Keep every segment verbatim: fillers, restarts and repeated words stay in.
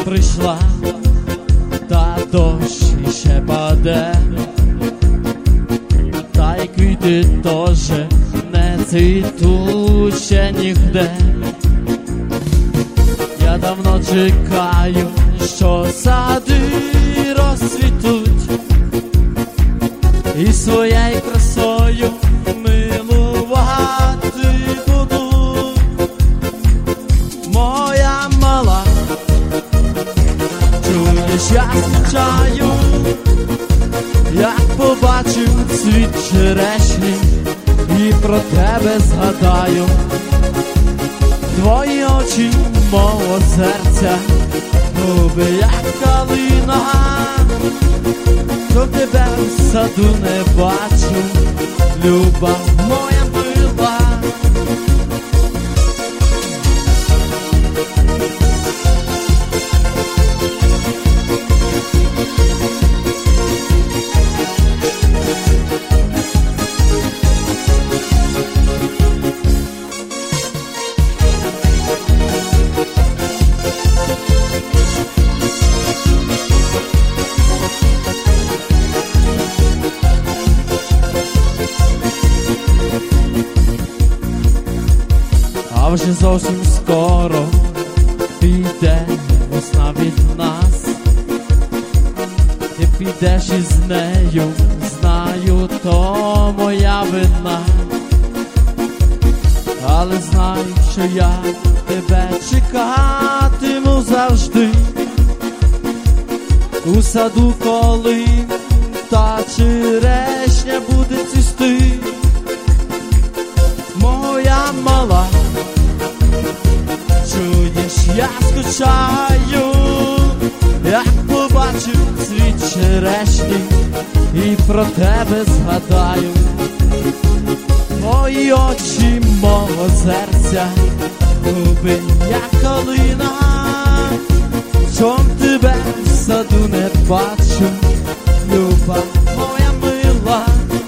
прийшла, та дощ іще паде, та й квіти теж не цвітуть ще нігде. Я давно чекаю, що сади розцвітуть і своєю красою милувати буду. Моя мала, чуєш, я скучаю, як побачив цвіт черешні і про тебе згадаю. Твої очі мого серця, губи як калина, то тебе в саду не бачу, люба моя мила. А вже зовсім скоро піде весна від нас. Ти підеш із нею, знаю, то моя вина. Але знай, що я тебе чекатиму завжди. У саду, коли та черешня буде цвісти. Моя мала, чуєш, я скучаю, як побачив цвіт черешні і про тебе згадаю. Твої очі мого серця, губи як калина, чом тебе в саду не бачу, люба моя мила.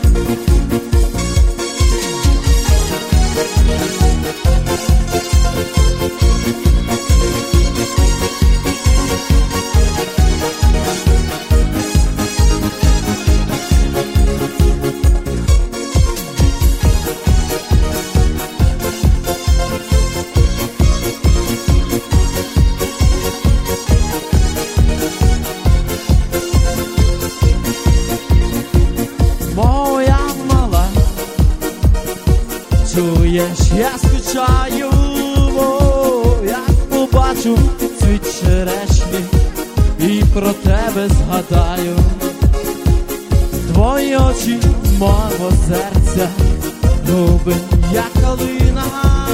Моя мала, чуєш, я скучаю, о, як побачу цвіт черешні і про тебе згадаю. Твої очі мого серця, губи як калина,